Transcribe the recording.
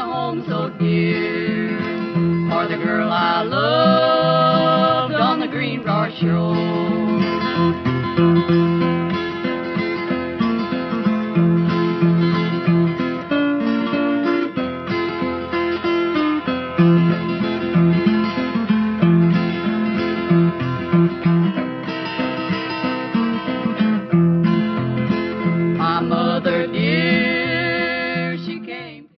home so dear, for the girl I loved on the Greenbrier shore.